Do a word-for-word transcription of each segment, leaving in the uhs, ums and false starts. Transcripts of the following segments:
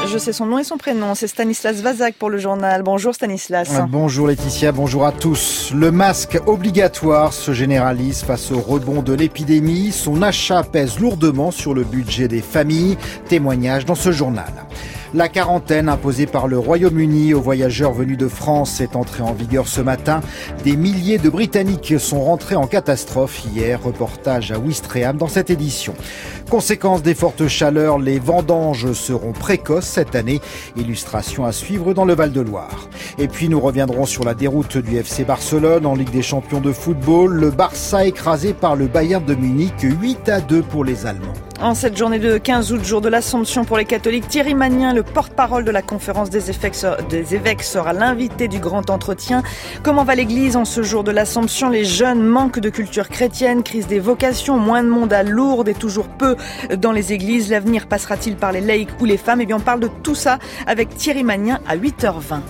Je sais son nom et son prénom, c'est Stanislas Vazak pour le journal. Bonjour Stanislas. Bonjour Laetitia, bonjour à tous. Le masque obligatoire se généralise face au rebond de l'épidémie. Son achat pèse lourdement sur le budget des familles. Témoignage dans ce journal. La quarantaine imposée par le Royaume-Uni aux voyageurs venus de France est entrée en vigueur ce matin. Des milliers de Britanniques sont rentrés en catastrophe hier. Reportage à Ouistreham dans cette édition. Conséquence des fortes chaleurs, les vendanges seront précoces cette année. Illustration à suivre dans le Val-de-Loire. Et puis nous reviendrons sur la déroute du F C Barcelone en Ligue des champions de football. Le Barça écrasé par le Bayern de Munich, huit à deux pour les Allemands. En cette journée de quinze août, jour de l'Assomption pour les catholiques, Thierry Magnin, le porte-parole de la conférence des évêques, des évêques, sera l'invité du grand entretien. Comment va l'église en ce jour de l'Assomption? Les jeunes manquent de culture chrétienne, crise des vocations, moins de monde à Lourdes et toujours peu dans les églises. L'avenir passera-t-il par les laïcs ou les femmes? Eh bien, on parle de tout ça avec Thierry Magnin à huit heures vingt.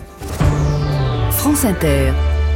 France Inter.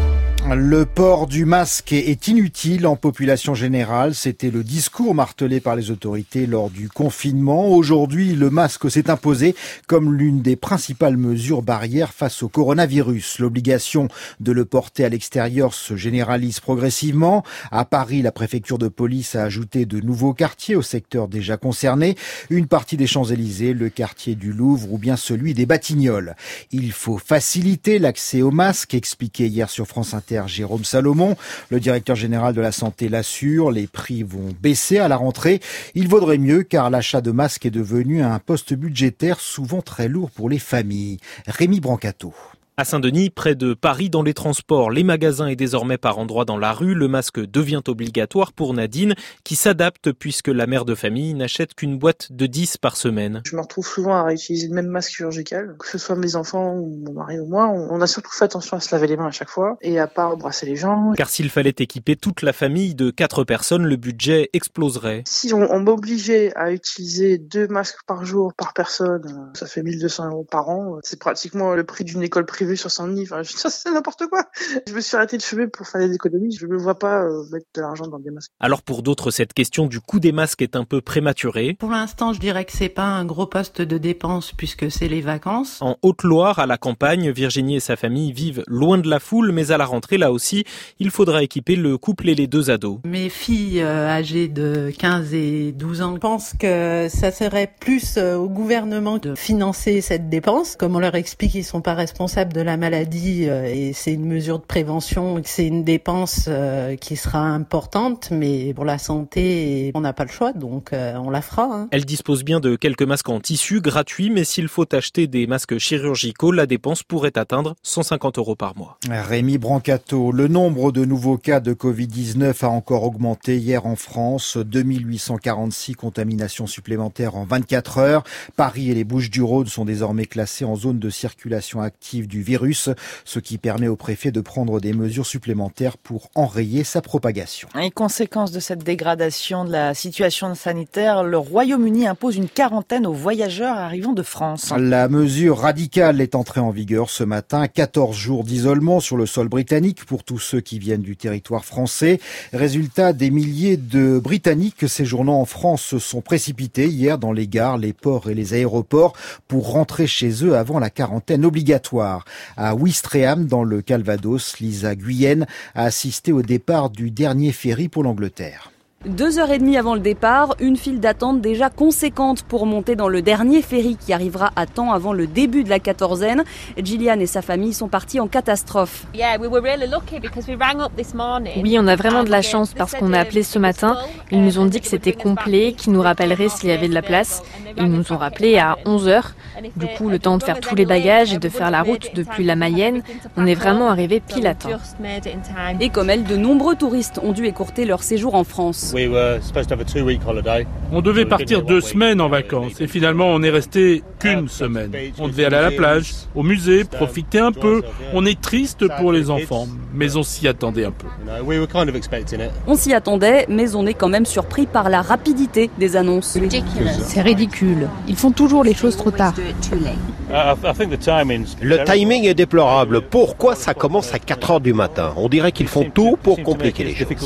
Le port du masque est inutile en population générale. C'était le discours martelé par les autorités lors du confinement. Aujourd'hui, le masque s'est imposé comme l'une des principales mesures barrières face au coronavirus. L'obligation de le porter à l'extérieur se généralise progressivement. À Paris, la préfecture de police a ajouté de nouveaux quartiers au secteur déjà concerné. Une partie des Champs-Élysées, le quartier du Louvre ou bien celui des Batignolles. Il faut faciliter l'accès au masque, expliqué hier sur France Inter Jérôme Salomon. Le directeur général de la santé l'assure, les prix vont baisser à la rentrée. Il vaudrait mieux car l'achat de masques est devenu un poste budgétaire souvent très lourd pour les familles. Rémi Brancato. À Saint-Denis, près de Paris, dans les transports, les magasins et désormais par endroits dans la rue, le masque devient obligatoire pour Nadine, qui s'adapte puisque la mère de famille n'achète qu'une boîte de dix par semaine. Je me retrouve souvent à réutiliser le même masque chirurgical, que ce soit mes enfants ou mon mari ou moi. On a surtout fait attention à se laver les mains à chaque fois et à pas embrasser les gens. Car s'il fallait équiper toute la famille de quatre personnes, le budget exploserait. Si on, on m'obligeait à utiliser deux masques par jour par personne, ça fait mille deux cents euros par an. C'est pratiquement le prix d'une école privée sur Saint-Denis, enfin, ça c'est n'importe quoi. Je me suis arrêté de fumer pour faire des économies, je me vois pas euh, mettre de l'argent dans des masques. Alors pour d'autres, cette question du coût des masques est un peu prématurée. Pour l'instant, je dirais que c'est pas un gros poste de dépense puisque c'est les vacances. En Haute-Loire, à la campagne, Virginie et sa famille vivent loin de la foule, mais à la rentrée, là aussi, il faudra équiper le couple et les deux ados. Mes filles euh, âgées de quinze et douze ans pensent que ça serait plus euh, au gouvernement de financer cette dépense. Comme on leur explique, ils sont pas responsables de la maladie euh, et c'est une mesure de prévention, c'est une dépense euh, qui sera importante, mais pour la santé, on n'a pas le choix, donc euh, on la fera. Hein. Elle dispose bien de quelques masques en tissu gratuits, mais s'il faut acheter des masques chirurgicaux, la dépense pourrait atteindre cent cinquante euros par mois. Rémi Brancato, le nombre de nouveaux cas de covid dix-neuf a encore augmenté hier en France, deux mille huit cent quarante-six contaminations supplémentaires en vingt-quatre heures. Paris et les Bouches-du-Rhône sont désormais classés en zone de circulation active du virus, ce qui permet au préfet de prendre des mesures supplémentaires pour enrayer sa propagation. Et conséquence de cette dégradation de la situation sanitaire, le Royaume-Uni impose une quarantaine aux voyageurs arrivant de France. La mesure radicale est entrée en vigueur ce matin. quatorze jours d'isolement sur le sol britannique pour tous ceux qui viennent du territoire français. Résultat, des milliers de Britanniques séjournant en France se sont précipités hier dans les gares, les ports et les aéroports pour rentrer chez eux avant la quarantaine obligatoire. À Ouistreham, dans le Calvados, Lisa Guyenne a assisté au départ du dernier ferry pour l'Angleterre. Deux heures et demie avant le départ, une file d'attente déjà conséquente pour monter dans le dernier ferry qui arrivera à temps avant le début de la quatorzaine. Gillian et sa famille sont partis en catastrophe. Oui, on a vraiment de la chance parce qu'on a appelé ce matin. Ils nous ont dit que c'était complet, qu'ils nous rappelleraient s'il y avait de la place. Ils nous ont rappelé à onze heures. Du coup, le temps de faire tous les bagages et de faire la route depuis la Mayenne, on est vraiment arrivé pile à temps. Et comme elle, de nombreux touristes ont dû écourter leur séjour en France. On devait partir deux semaines en vacances et finalement on est resté qu'une semaine. On devait aller à la plage, au musée, profiter un peu. On est triste pour les enfants, mais on s'y attendait un peu. On s'y attendait, mais on est quand même surpris par la rapidité des annonces. C'est ridicule. Ils font toujours les choses trop tard. Le timing est déplorable. Pourquoi ça commence à quatre heures du matin? On dirait qu'ils font tout pour compliquer les choses.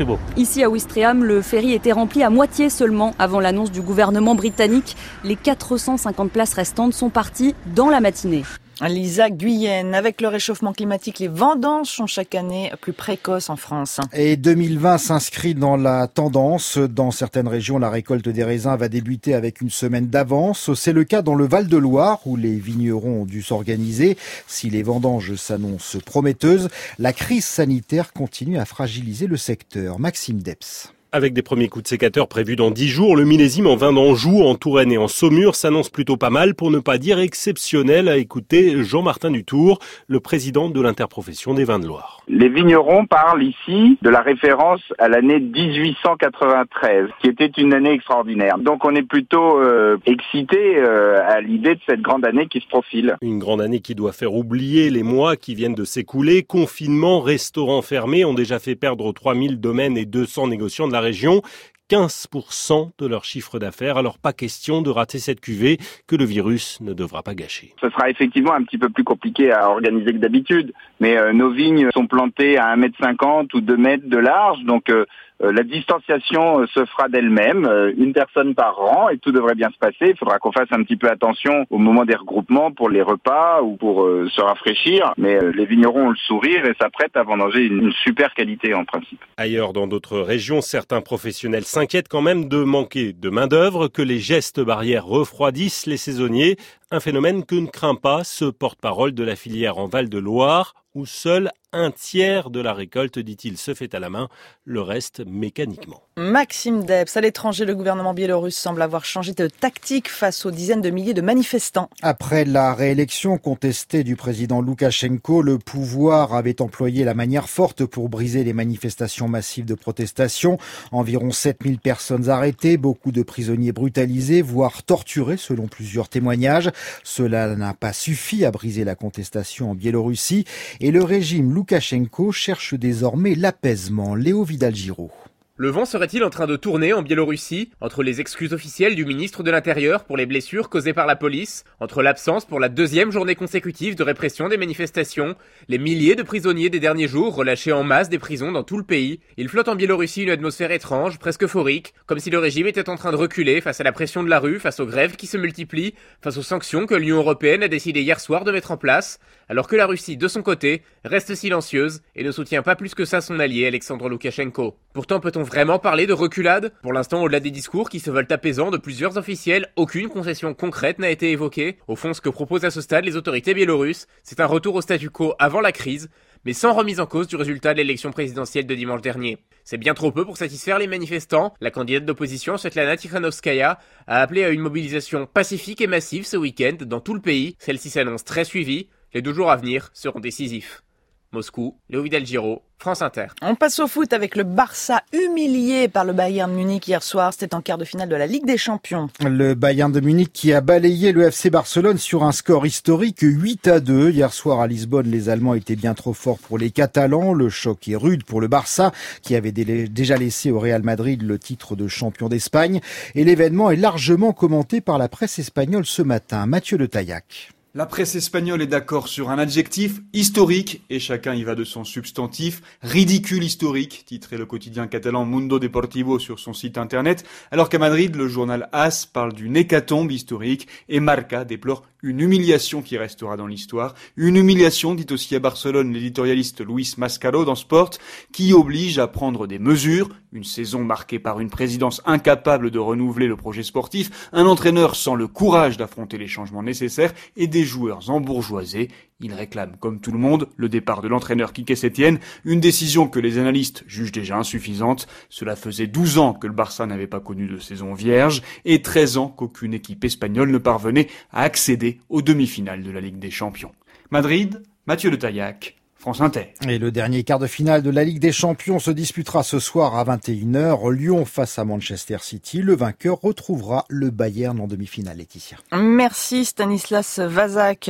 Ici à Ouistreham, le ferry était rempli à moitié seulement avant l'annonce du gouvernement britannique. Les quatre cent cinquante places restantes sont parties dans la matinée. Lisa Guyenne, avec le réchauffement climatique, les vendanges sont chaque année plus précoces en France. Et deux mille vingt s'inscrit dans la tendance. Dans certaines régions, la récolte des raisins va débuter avec une semaine d'avance. C'est le cas dans le Val-de-Loire, où les vignerons ont dû s'organiser. Si les vendanges s'annoncent prometteuses, la crise sanitaire continue à fragiliser le secteur. Maxime Debs. Avec des premiers coups de sécateur prévus dans dix jours, le millésime en vin d'Anjou, en Touraine et en Saumur s'annonce plutôt pas mal, pour ne pas dire exceptionnel, à écouter Jean-Martin Dutour, le président de l'interprofession des vins de Loire. Les vignerons parlent ici de la référence à l'année dix-huit cent quatre-vingt-treize, qui était une année extraordinaire. Donc on est plutôt euh, excité euh, à l'idée de cette grande année qui se profile. Une grande année qui doit faire oublier les mois qui viennent de s'écouler. Confinement, restaurants fermés ont déjà fait perdre trois mille domaines et deux cents négociants de la région quinze pour cent de leur chiffre d'affaires. Alors pas question de rater cette cuvée que le virus ne devra pas gâcher. Ce sera effectivement un petit peu plus compliqué à organiser que d'habitude, mais euh, nos vignes sont plantées à un mètre cinquante ou deux mètres de large, donc euh, Euh, la distanciation euh, se fera d'elle-même, euh, une personne par rang, et tout devrait bien se passer. Il faudra qu'on fasse un petit peu attention au moment des regroupements pour les repas ou pour euh, se rafraîchir, mais euh, les vignerons ont le sourire et s'apprêtent à vendanger une, une super qualité en principe. Ailleurs, dans d'autres régions, certains professionnels s'inquiètent quand même de manquer de main-d'œuvre, que les gestes barrières refroidissent les saisonniers, un phénomène que ne craint pas ce porte-parole de la filière en Val-de-Loire, où seul un tiers de la récolte, dit-il, se fait à la main, le reste mécaniquement. Maxime Debs, à l'étranger, le gouvernement biélorusse semble avoir changé de tactique face aux dizaines de milliers de manifestants. Après la réélection contestée du président Loukachenko, le pouvoir avait employé la manière forte pour briser les manifestations massives de protestation. Environ sept mille personnes arrêtées, beaucoup de prisonniers brutalisés, voire torturés selon plusieurs témoignages. Cela n'a pas suffi à briser la contestation en Biélorussie et le régime Loukachenko cherche désormais l'apaisement. Léo Vidal-Giraud. Le vent serait-il en train de tourner en Biélorussie, entre les excuses officielles du ministre de l'Intérieur pour les blessures causées par la police, entre l'absence pour la deuxième journée consécutive de répression des manifestations, les milliers de prisonniers des derniers jours relâchés en masse des prisons dans tout le pays, il flotte en Biélorussie une atmosphère étrange, presque euphorique, comme si le régime était en train de reculer face à la pression de la rue, face aux grèves qui se multiplient, face aux sanctions que l'Union européenne a décidé hier soir de mettre en place, alors que la Russie, de son côté, reste silencieuse et ne soutient pas plus que ça son allié Alexandre Loukachenko. Pourtant, peut-on vraiment parler de reculade? Pour l'instant, au-delà des discours qui se veulent apaisants de plusieurs officiels, aucune concession concrète n'a été évoquée. Au fond, ce que proposent à ce stade les autorités biélorusses, c'est un retour au statu quo avant la crise, mais sans remise en cause du résultat de l'élection présidentielle de dimanche dernier. C'est bien trop peu pour satisfaire les manifestants. La candidate d'opposition, Svetlana Tikhanovskaya, a appelé à une mobilisation pacifique et massive ce week-end dans tout le pays. Celle-ci s'annonce très suivie. Les deux jours à venir seront décisifs. Moscou, Léo Vidal-Giraud, France Inter. On passe au foot avec le Barça humilié par le Bayern Munich hier soir. C'était en quart de finale de la Ligue des Champions. Le Bayern de Munich qui a balayé le F C Barcelone sur un score historique huit à deux. Hier soir à Lisbonne, les Allemands étaient bien trop forts pour les Catalans. Le choc est rude pour le Barça qui avait déjà laissé au Real Madrid le titre de champion d'Espagne. Et l'événement est largement commenté par la presse espagnole ce matin. Mathieu Le Taillac. La presse espagnole est d'accord sur un adjectif historique, et chacun y va de son substantif. Ridicule historique, titrait le quotidien catalan Mundo Deportivo sur son site internet, alors qu'à Madrid, le journal AS parle d'une hécatombe historique, et Marca déplore une humiliation qui restera dans l'histoire. Une humiliation, dit aussi à Barcelone l'éditorialiste Luis Mascaro dans Sport, qui oblige à prendre des mesures. Une saison marquée par une présidence incapable de renouveler le projet sportif, un entraîneur sans le courage d'affronter les changements nécessaires et des joueurs embourgeoisés. Il réclame, comme tout le monde, le départ de l'entraîneur Quique Setién, une décision que les analystes jugent déjà insuffisante. Cela faisait douze ans que le Barça n'avait pas connu de saison vierge et treize ans qu'aucune équipe espagnole ne parvenait à accéder aux demi-finales de la Ligue des Champions. Madrid, Mathieu Le Taillac, France Inter. Et le dernier quart de finale de la Ligue des Champions se disputera ce soir à vingt et une heures. Lyon face à Manchester City. Le vainqueur retrouvera le Bayern en demi-finale, Laetitia. Merci Stanislas Vazak.